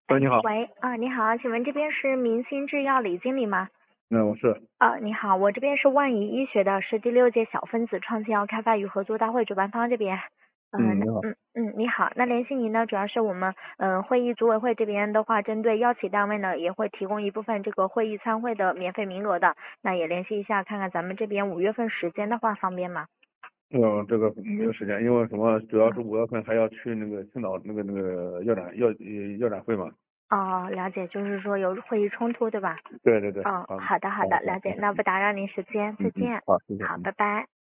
喂，你好。 喂，你好，请问这边是明星制药李经理吗？ 我是。 你好，我这边是万怡医学的，是第6届小分子创新药开发与合作大会主办方这边。 你好。 你好，那联系您呢，主要是我们会议组委会这边的话，针对药企单位呢，也会提供一部分这个会议参会的免费名额的，那也联系一下，看看咱们这边5月份时间的话方便吗？ 这个没有时间，因为什么？主要是5月份还要去那个青岛那个药展会嘛。 哦，了解，就是说有会议冲突，对吧？ 对对对。 嗯， 好。 好的，好好的，了解， 好。 那不打扰您时间，再见。 好，谢谢。 好，拜拜。